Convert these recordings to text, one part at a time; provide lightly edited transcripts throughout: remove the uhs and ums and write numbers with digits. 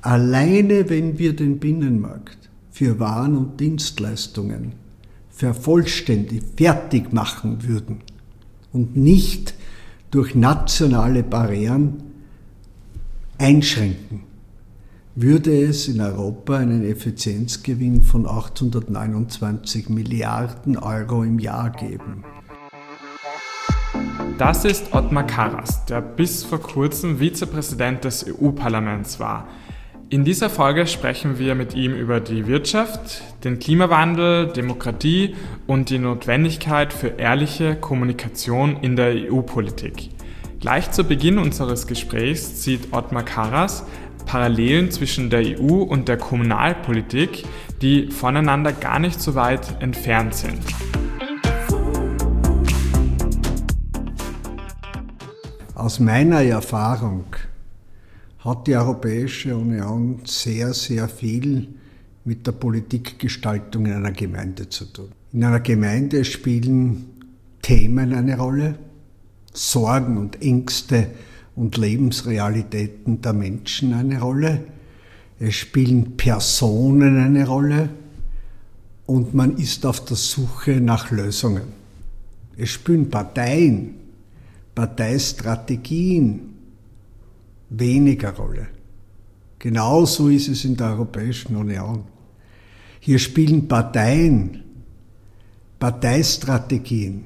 Alleine wenn wir den Binnenmarkt für Waren und Dienstleistungen fertig machen würden und nicht durch nationale Barrieren einschränken, würde es in Europa einen Effizienzgewinn von 829 Milliarden Euro im Jahr geben. Das ist Ottmar Karas, der bis vor kurzem Vizepräsident des EU-Parlaments war. In dieser Folge sprechen wir mit ihm über die Wirtschaft, den Klimawandel, Demokratie und die Notwendigkeit für ehrliche Kommunikation in der EU-Politik. Gleich zu Beginn unseres Gesprächs sieht Ottmar Karas Parallelen zwischen der EU und der Kommunalpolitik, die voneinander gar nicht so weit entfernt sind. Aus meiner Erfahrung hat die Europäische Union sehr, sehr viel mit der Politikgestaltung in einer Gemeinde zu tun. In einer Gemeinde spielen Themen eine Rolle, Sorgen und Ängste und Lebensrealitäten der Menschen eine Rolle. Es spielen Personen eine Rolle und man ist auf der Suche nach Lösungen. Es spielen Parteien, Parteistrategien weniger Rolle. Genauso ist es in der Europäischen Union. Hier spielen Parteien, Parteistrategien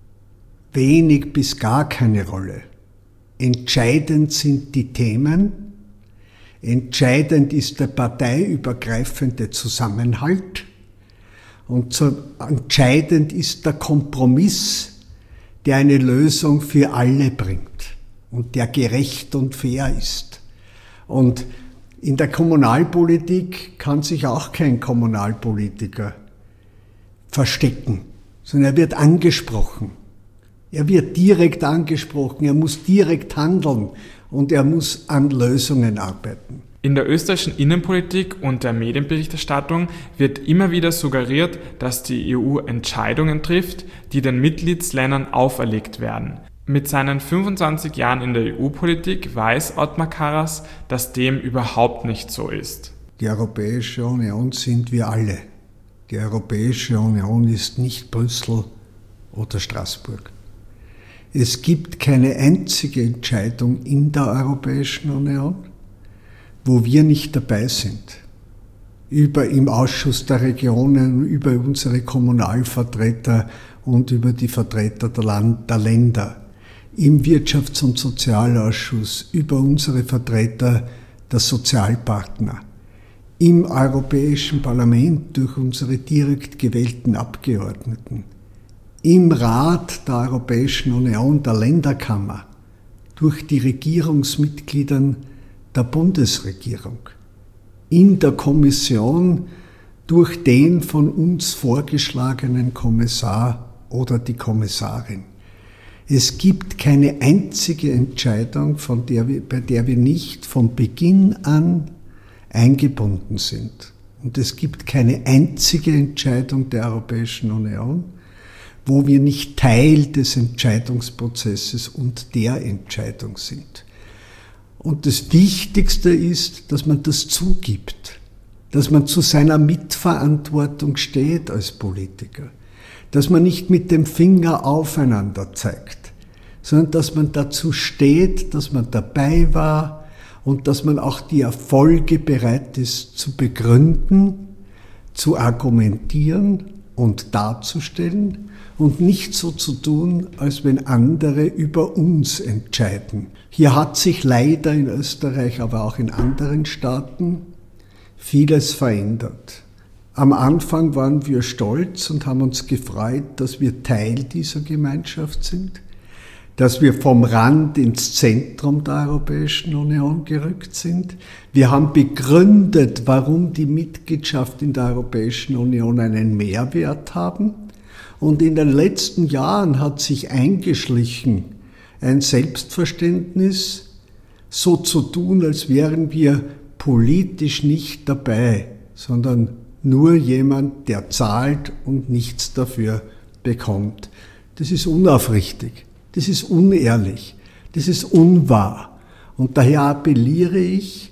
wenig bis gar keine Rolle. Entscheidend sind die Themen, entscheidend ist der parteiübergreifende Zusammenhalt und entscheidend ist der Kompromiss, der eine Lösung für alle bringt und der gerecht und fair ist. Und in der Kommunalpolitik kann sich auch kein Kommunalpolitiker verstecken, sondern er wird angesprochen. Er wird direkt angesprochen, er muss direkt handeln und er muss an Lösungen arbeiten. In der österreichischen Innenpolitik und der Medienberichterstattung wird immer wieder suggeriert, dass die EU Entscheidungen trifft, die den Mitgliedsländern auferlegt werden. Mit seinen 25 Jahren in der EU-Politik weiß Ottmar Karas, dass dem überhaupt nicht so ist. Die Europäische Union sind wir alle. Die Europäische Union ist nicht Brüssel oder Straßburg. Es gibt keine einzige Entscheidung in der Europäischen Union, wo wir nicht dabei sind. Im Ausschuss der Regionen, über unsere Kommunalvertreter und über die Vertreter der Länder, im Wirtschafts- und Sozialausschuss, über unsere Vertreter der Sozialpartner, im Europäischen Parlament durch unsere direkt gewählten Abgeordneten, im Rat der Europäischen Union, der Länderkammer, durch die Regierungsmitglieder der Bundesregierung, in der Kommission durch den von uns vorgeschlagenen Kommissar oder die Kommissarin. Es gibt keine einzige Entscheidung, bei der wir nicht von Beginn an eingebunden sind. Und es gibt keine einzige Entscheidung der Europäischen Union, wo wir nicht Teil des Entscheidungsprozesses und der Entscheidung sind. Und das Wichtigste ist, dass man das zugibt, dass man zu seiner Mitverantwortung steht als Politiker, dass man nicht mit dem Finger aufeinander zeigt, sondern dass man dazu steht, dass man dabei war und dass man auch die Erfolge bereit ist zu begründen, zu argumentieren und darzustellen und nicht so zu tun, als wenn andere über uns entscheiden. Hier hat sich leider in Österreich, aber auch in anderen Staaten vieles verändert. Am Anfang waren wir stolz und haben uns gefreut, dass wir Teil dieser Gemeinschaft sind, dass wir vom Rand ins Zentrum der Europäischen Union gerückt sind. Wir haben begründet, warum die Mitgliedschaft in der Europäischen Union einen Mehrwert haben. Und in den letzten Jahren hat sich eingeschlichen ein Selbstverständnis, so zu tun, als wären wir politisch nicht dabei, sondern nur jemand, der zahlt und nichts dafür bekommt. Das ist unaufrichtig, das ist unehrlich, das ist unwahr. Und daher appelliere ich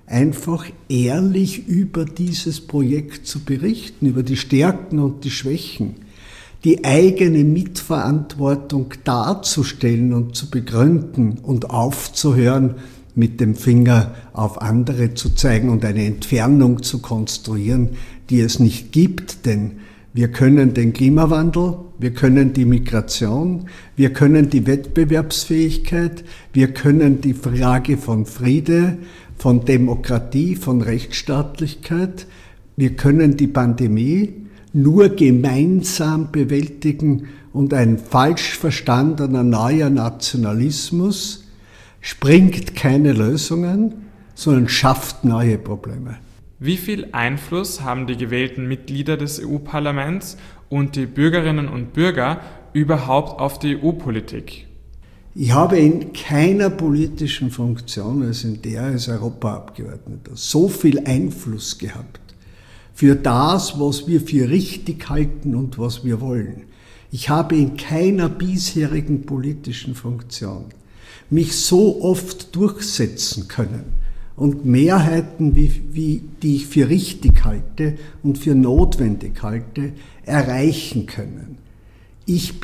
einfach ehrlich über dieses Projekt zu berichten, über die Stärken und die Schwächen, die eigene Mitverantwortung darzustellen und zu begründen und aufzuhören, mit dem Finger auf andere zu zeigen und eine Entfernung zu konstruieren, die es nicht gibt, denn wir können den Klimawandel, wir können die Migration, wir können die Wettbewerbsfähigkeit, wir können die Frage von Friede, von Demokratie, von Rechtsstaatlichkeit, wir können die Pandemie nur gemeinsam bewältigen und ein falsch verstandener neuer Nationalismus springt keine Lösungen, sondern schafft neue Probleme. Wie viel Einfluss haben die gewählten Mitglieder des EU-Parlaments und die Bürgerinnen und Bürger überhaupt auf die EU-Politik? Ich habe in keiner politischen Funktion als in der als Europaabgeordneter so viel Einfluss gehabt für das, was wir für richtig halten und was wir wollen. Ich habe in keiner bisherigen politischen Funktion mich so oft durchsetzen können und Mehrheiten, die ich für richtig halte und für notwendig halte, erreichen können. Ich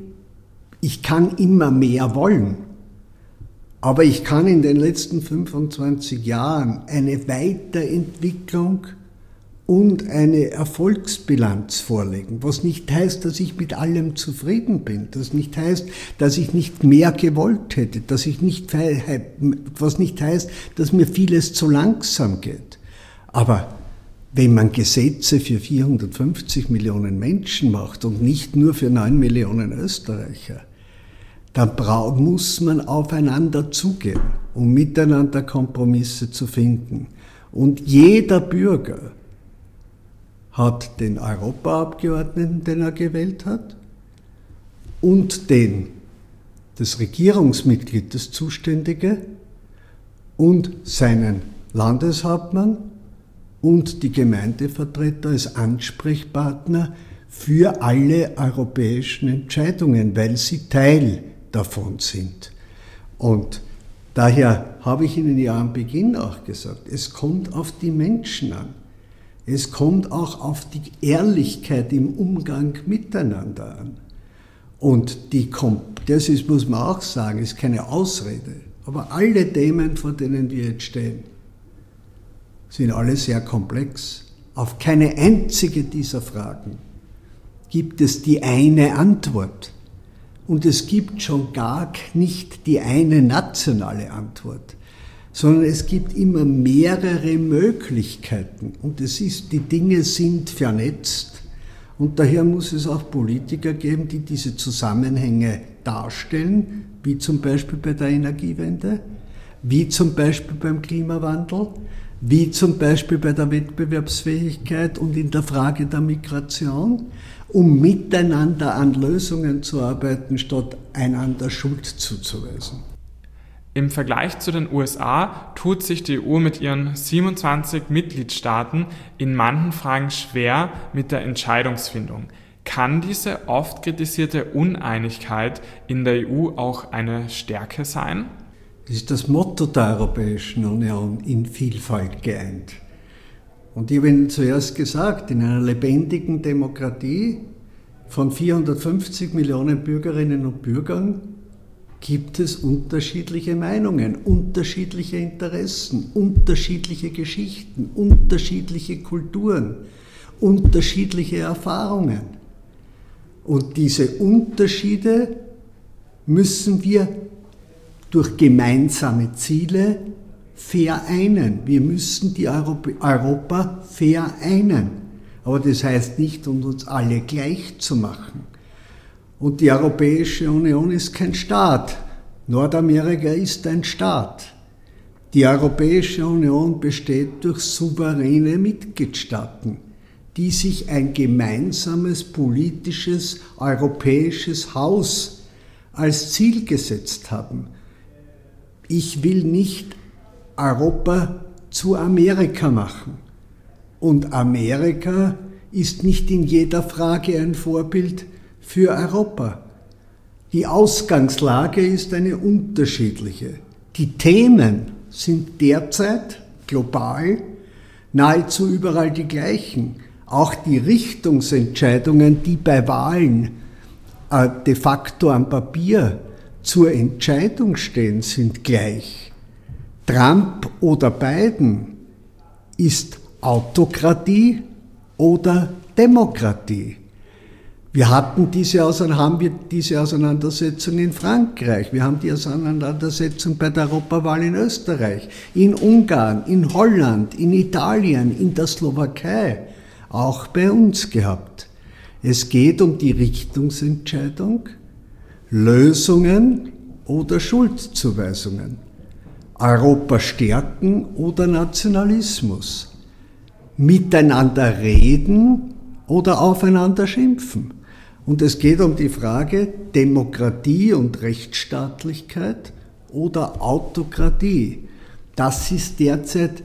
kann immer mehr wollen, aber ich kann in den letzten 25 Jahren eine Weiterentwicklung und eine Erfolgsbilanz vorlegen, was nicht heißt, dass ich mit allem zufrieden bin, das nicht heißt, dass ich nicht mehr gewollt hätte, was nicht heißt, dass mir vieles zu langsam geht. Aber wenn man Gesetze für 450 Millionen Menschen macht und nicht nur für 9 Millionen Österreicher, dann muss man aufeinander zugehen, um miteinander Kompromisse zu finden. Und jeder Bürger hat den Europaabgeordneten, den er gewählt hat, und das Regierungsmitglied, das Zuständige, und seinen Landeshauptmann und die Gemeindevertreter als Ansprechpartner für alle europäischen Entscheidungen, weil sie Teil davon sind. Und daher habe ich Ihnen ja am Beginn auch gesagt, es kommt auf die Menschen an. Es kommt auch auf die Ehrlichkeit im Umgang miteinander an. Und das ist, muss man auch sagen, ist keine Ausrede. Aber alle Themen, vor denen wir jetzt stehen, sind alle sehr komplex. Auf keine einzige dieser Fragen gibt es die eine Antwort. Und es gibt schon gar nicht die eine nationale Antwort, sondern es gibt immer mehrere Möglichkeiten. Und die Dinge sind vernetzt. Und daher muss es auch Politiker geben, die diese Zusammenhänge darstellen, wie zum Beispiel bei der Energiewende, wie zum Beispiel beim Klimawandel, wie zum Beispiel bei der Wettbewerbsfähigkeit und in der Frage der Migration, um miteinander an Lösungen zu arbeiten, statt einander Schuld zuzuweisen. Im Vergleich zu den USA tut sich die EU mit ihren 27 Mitgliedstaaten in manchen Fragen schwer mit der Entscheidungsfindung. Kann diese oft kritisierte Uneinigkeit in der EU auch eine Stärke sein? Das ist das Motto der Europäischen Union: in Vielfalt geeint. Und ich habe Ihnen zuerst gesagt, in einer lebendigen Demokratie von 450 Millionen Bürgerinnen und Bürgern gibt es unterschiedliche Meinungen, unterschiedliche Interessen, unterschiedliche Geschichten, unterschiedliche Kulturen, unterschiedliche Erfahrungen. Und diese Unterschiede müssen wir durch gemeinsame Ziele vereinen. Wir müssen die Europa vereinen. Aber das heißt nicht, um uns alle gleich zu machen. Und die Europäische Union ist kein Staat. Nordamerika ist ein Staat. Die Europäische Union besteht durch souveräne Mitgliedstaaten, die sich ein gemeinsames politisches europäisches Haus als Ziel gesetzt haben. Ich will nicht Europa zu Amerika machen. Und Amerika ist nicht in jeder Frage ein Vorbild für Europa. Die Ausgangslage ist eine unterschiedliche. Die Themen sind derzeit global nahezu überall die gleichen. Auch die Richtungsentscheidungen, die bei Wahlen de facto am Papier zur Entscheidung stehen, sind gleich. Trump oder Biden ist Autokratie oder Demokratie. Haben wir diese Auseinandersetzung in Frankreich, wir haben die Auseinandersetzung bei der Europawahl in Österreich, in Ungarn, in Holland, in Italien, in der Slowakei, auch bei uns gehabt. Es geht um die Richtungsentscheidung, Lösungen oder Schuldzuweisungen, Europa stärken oder Nationalismus, miteinander reden oder aufeinander schimpfen. Und es geht um die Frage Demokratie und Rechtsstaatlichkeit oder Autokratie. Das ist derzeit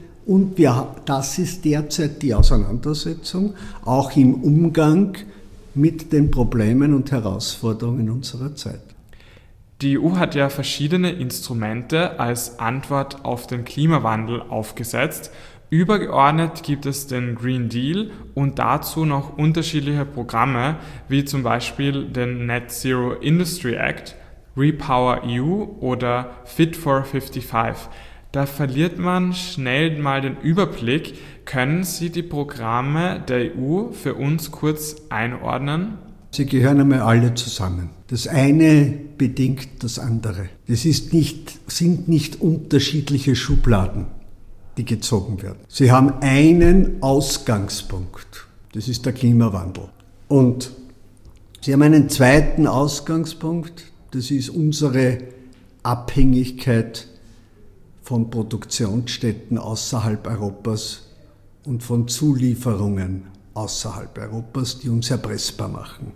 die Auseinandersetzung, auch im Umgang mit den Problemen und Herausforderungen unserer Zeit. Die EU hat ja verschiedene Instrumente als Antwort auf den Klimawandel aufgesetzt. Übergeordnet gibt es den Green Deal und dazu noch unterschiedliche Programme, wie zum Beispiel den Net Zero Industry Act, Repower EU oder Fit for 55. Da verliert man schnell mal den Überblick. Können Sie die Programme der EU für uns kurz einordnen? Sie gehören einmal alle zusammen. Das eine bedingt das andere. Das sind nicht unterschiedliche Schubladen, die gezogen werden. Sie haben einen Ausgangspunkt, das ist der Klimawandel. Und Sie haben einen zweiten Ausgangspunkt, das ist unsere Abhängigkeit von Produktionsstätten außerhalb Europas und von Zulieferungen außerhalb Europas, die uns erpressbar machen.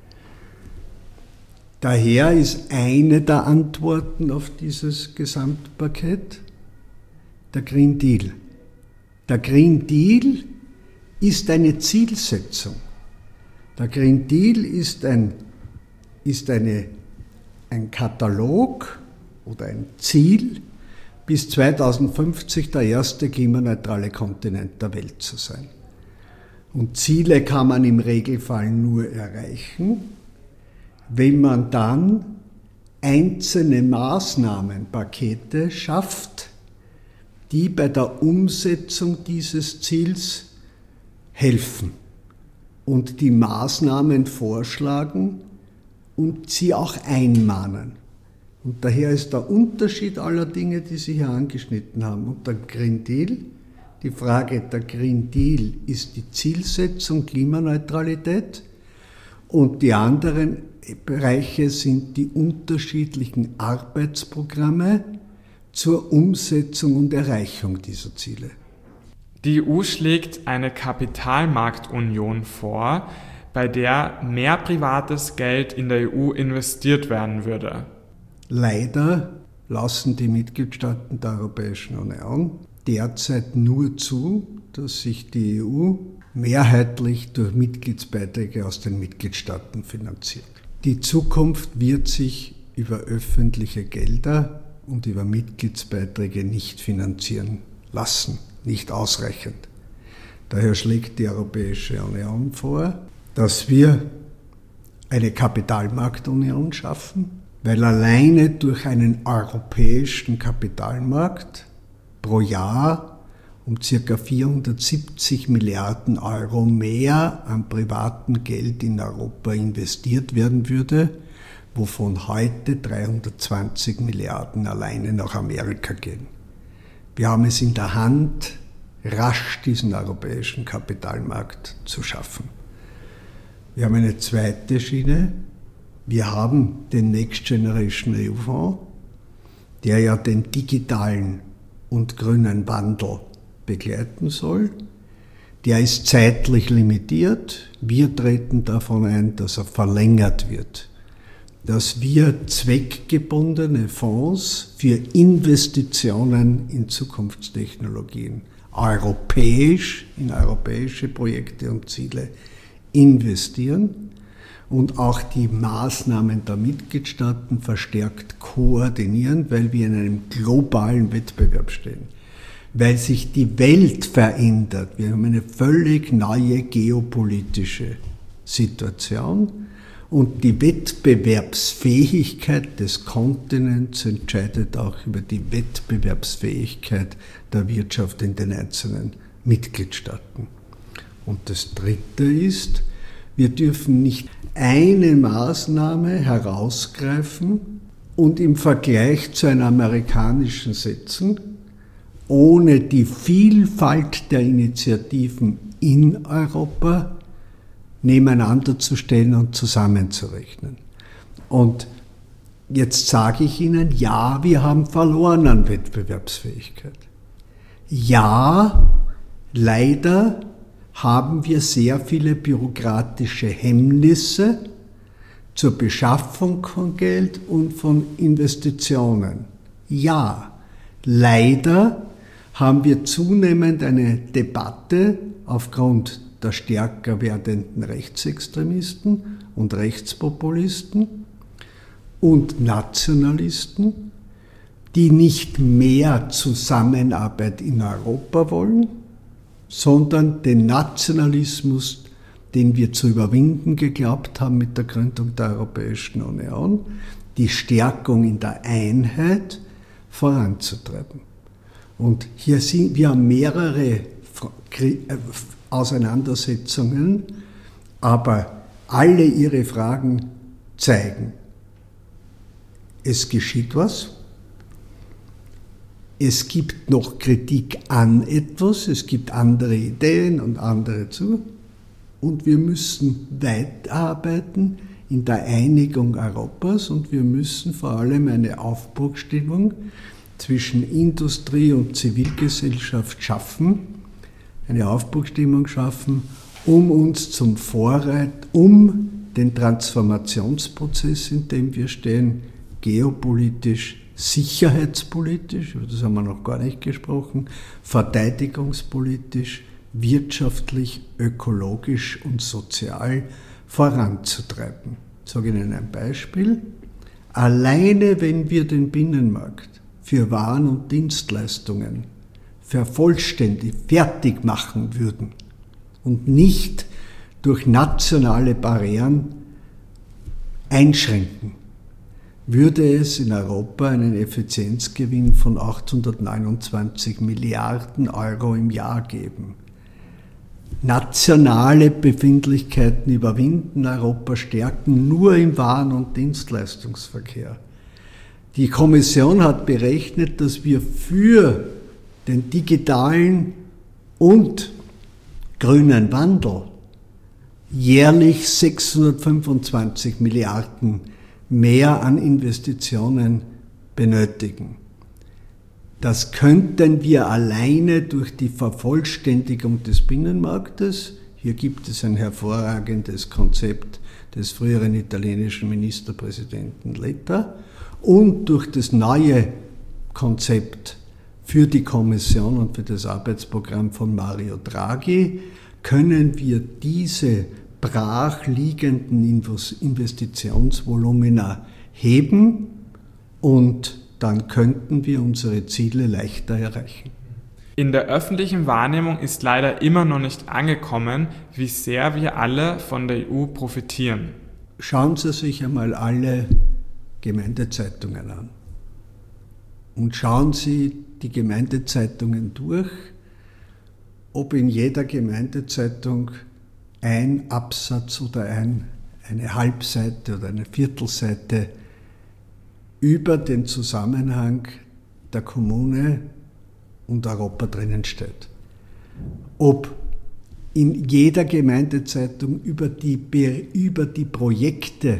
Daher ist eine der Antworten auf dieses Gesamtpaket der Green Deal. Der Green Deal ist eine Zielsetzung. Der Green Deal ist ein Katalog oder ein Ziel, bis 2050 der erste klimaneutrale Kontinent der Welt zu sein. Und Ziele kann man im Regelfall nur erreichen, wenn man dann einzelne Maßnahmenpakete schafft, die bei der Umsetzung dieses Ziels helfen und die Maßnahmen vorschlagen und sie auch einmahnen. Und daher ist der Unterschied aller Dinge, die Sie hier angeschnitten haben. Und der Green Deal, die Frage, der Green Deal ist die Zielsetzung Klimaneutralität und die anderen Bereiche sind die unterschiedlichen Arbeitsprogramme zur Umsetzung und Erreichung dieser Ziele. Die EU schlägt eine Kapitalmarktunion vor, bei der mehr privates Geld in der EU investiert werden würde. Leider lassen die Mitgliedstaaten der Europäischen Union derzeit nur zu, dass sich die EU mehrheitlich durch Mitgliedsbeiträge aus den Mitgliedstaaten finanziert. Die Zukunft wird sich über öffentliche Gelder und über Mitgliedsbeiträge nicht finanzieren lassen, nicht ausreichend. Daher schlägt die Europäische Union vor, dass wir eine Kapitalmarktunion schaffen, weil alleine durch einen europäischen Kapitalmarkt pro Jahr um ca. 470 Milliarden Euro mehr an privatem Geld in Europa investiert werden würde, wovon heute 320 Milliarden alleine nach Amerika gehen. Wir haben es in der Hand, rasch diesen europäischen Kapitalmarkt zu schaffen. Wir haben eine zweite Schiene. Wir haben den Next Generation EU-Fonds, der ja den digitalen und grünen Wandel begleiten soll. Der ist zeitlich limitiert. Wir treten davon ein, dass er verlängert wird. Dass wir zweckgebundene Fonds für Investitionen in Zukunftstechnologien europäisch, in europäische Projekte und Ziele investieren und auch die Maßnahmen der Mitgliedstaaten verstärkt koordinieren, weil wir in einem globalen Wettbewerb stehen. weil sich die Welt verändert. Wir haben eine völlig neue geopolitische Situation und die Wettbewerbsfähigkeit des Kontinents entscheidet auch über die Wettbewerbsfähigkeit der Wirtschaft in den einzelnen Mitgliedstaaten. Und das Dritte ist, wir dürfen nicht eine Maßnahme herausgreifen und im Vergleich zu einer amerikanischen setzen, ohne die Vielfalt der Initiativen in Europa nebeneinander zu stellen und zusammenzurechnen. Und jetzt sage ich Ihnen, ja, wir haben verloren an Wettbewerbsfähigkeit. Ja, leider haben wir sehr viele bürokratische Hemmnisse zur Beschaffung von Geld und von Investitionen. Ja, leider haben wir zunehmend eine Debatte aufgrund der stärker werdenden Rechtsextremisten und Rechtspopulisten und Nationalisten, die nicht mehr Zusammenarbeit in Europa wollen, sondern den Nationalismus, den wir zu überwinden geglaubt haben mit der Gründung der Europäischen Union, die Stärkung in der Einheit voranzutreiben. Und hier sind wir mehrere Auseinandersetzungen, aber alle Ihre Fragen zeigen, es geschieht was. Es gibt noch Kritik an etwas, es gibt andere Ideen und andere zu. Und wir müssen weiterarbeiten in der Einigung Europas und wir müssen vor allem eine Aufbruchstimmung zwischen Industrie und Zivilgesellschaft schaffen, eine Aufbruchstimmung schaffen, um uns zum Vorreiter, um den Transformationsprozess, in dem wir stehen, geopolitisch, sicherheitspolitisch, über das haben wir noch gar nicht gesprochen, verteidigungspolitisch, wirtschaftlich, ökologisch und sozial voranzutreiben. Ich sage Ihnen ein Beispiel. Alleine wenn wir den Binnenmarkt für Waren und Dienstleistungen fertig machen würden und nicht durch nationale Barrieren einschränken, würde es in Europa einen Effizienzgewinn von 829 Milliarden Euro im Jahr geben. Nationale Befindlichkeiten überwinden, Europa stärken, nur im Waren- und Dienstleistungsverkehr. Die Kommission hat berechnet, dass wir für den digitalen und grünen Wandel jährlich 625 Milliarden mehr an Investitionen benötigen. Das könnten wir alleine durch die Vervollständigung des Binnenmarktes, hier gibt es ein hervorragendes Konzept des früheren italienischen Ministerpräsidenten Letta, und durch das neue Konzept für die Kommission und für das Arbeitsprogramm von Mario Draghi, können wir diese brachliegenden Investitionsvolumina heben und dann könnten wir unsere Ziele leichter erreichen. In der öffentlichen Wahrnehmung ist leider immer noch nicht angekommen, wie sehr wir alle von der EU profitieren. Schauen Sie sich einmal alle Gemeindezeitungen an und schauen Sie die Gemeindezeitungen durch, ob in jeder Gemeindezeitung ein Absatz oder eine Halbseite oder eine Viertelseite über den Zusammenhang der Kommune und Europa drinnen steht. Ob in jeder Gemeindezeitung über die Projekte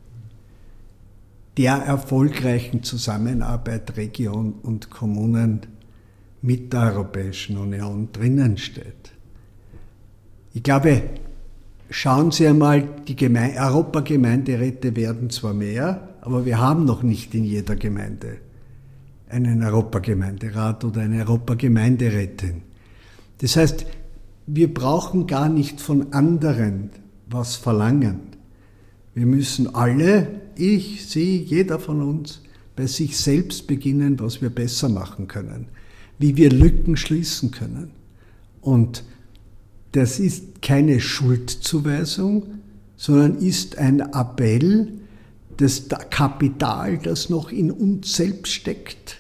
der erfolgreichen Zusammenarbeit Region und Kommunen mit der Europäischen Union drinnen steht. Ich glaube, schauen Sie einmal, die Europagemeinderäte werden zwar mehr, aber wir haben noch nicht in jeder Gemeinde einen Europagemeinderat oder eine Europagemeinderätin. Das heißt, wir brauchen gar nicht von anderen was verlangen. Wir müssen alle, ich, Sie, jeder von uns, bei sich selbst beginnen, was wir besser machen können. wie wir Lücken schließen können. Und das ist keine Schuldzuweisung, sondern ist ein Appell, das Kapital, das noch in uns selbst steckt,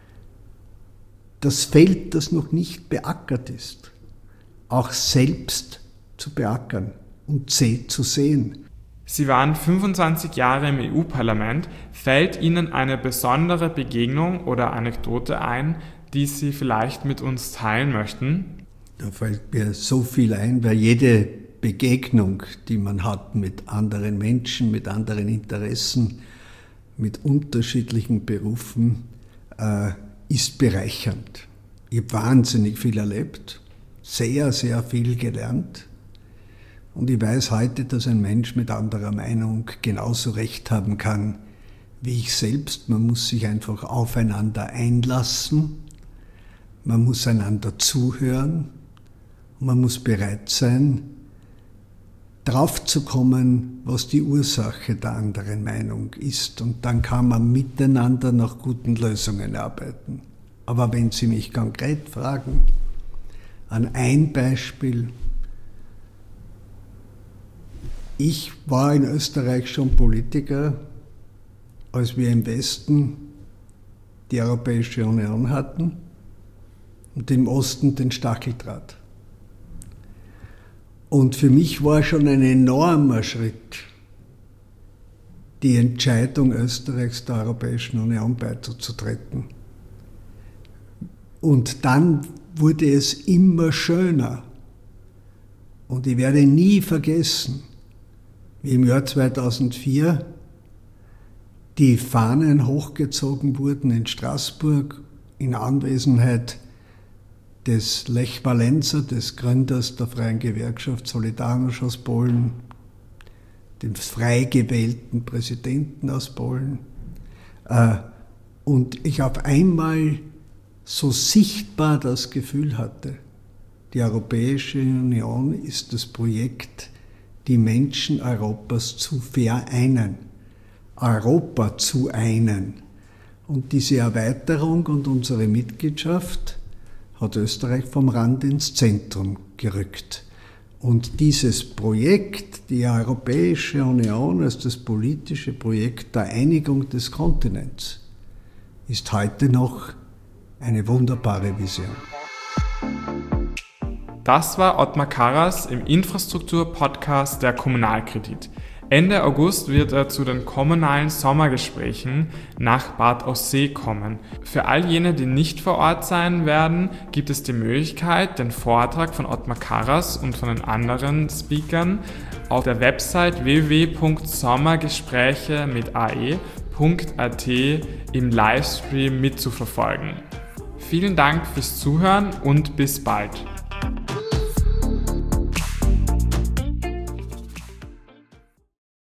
das Feld, das noch nicht beackert ist, auch selbst zu beackern und zu sehen. Sie waren 25 Jahre im EU-Parlament. Fällt Ihnen eine besondere Begegnung oder Anekdote ein, die Sie vielleicht mit uns teilen möchten? Da fällt mir so viel ein, weil jede Begegnung, die man hat mit anderen Menschen, mit anderen Interessen, mit unterschiedlichen Berufen, ist bereichernd. Ich habe wahnsinnig viel erlebt, sehr, sehr viel gelernt. Und ich weiß heute, dass ein Mensch mit anderer Meinung genauso recht haben kann wie ich selbst. Man muss sich einfach aufeinander einlassen, man muss einander zuhören und man muss bereit sein, drauf zu kommen, was die Ursache der anderen Meinung ist. Und dann kann man miteinander nach guten Lösungen arbeiten. Aber wenn Sie mich konkret fragen, an ein Beispiel: Ich war in Österreich schon Politiker, als wir im Westen die Europäische Union hatten und im Osten den Stacheldraht. Und für mich war schon ein enormer Schritt, die Entscheidung Österreichs der Europäischen Union beizutreten. Und dann wurde es immer schöner. Und ich werde nie vergessen, wie im Jahr 2004 die Fahnen hochgezogen wurden in Straßburg in Anwesenheit des Lech Walesa, des Gründers der Freien Gewerkschaft Solidarność aus Polen, dem frei gewählten Präsidenten aus Polen. Und ich auf einmal so sichtbar das Gefühl hatte, die Europäische Union ist das Projekt, die Menschen Europas zu vereinen, Europa zu einen. Und diese Erweiterung und unsere Mitgliedschaft hat Österreich vom Rand ins Zentrum gerückt. Und dieses Projekt, die Europäische Union als das politische Projekt der Einigung des Kontinents, ist heute noch eine wunderbare Vision. Das war Ottmar Karas im Infrastruktur-Podcast der Kommunalkredit. Ende August wird er zu den kommunalen Sommergesprächen nach Bad Aussee kommen. Für all jene, die nicht vor Ort sein werden, gibt es die Möglichkeit, den Vortrag von Ottmar Karas und von den anderen Speakern auf der Website www.sommergespräche.at im Livestream mitzuverfolgen. Vielen Dank fürs Zuhören und bis bald.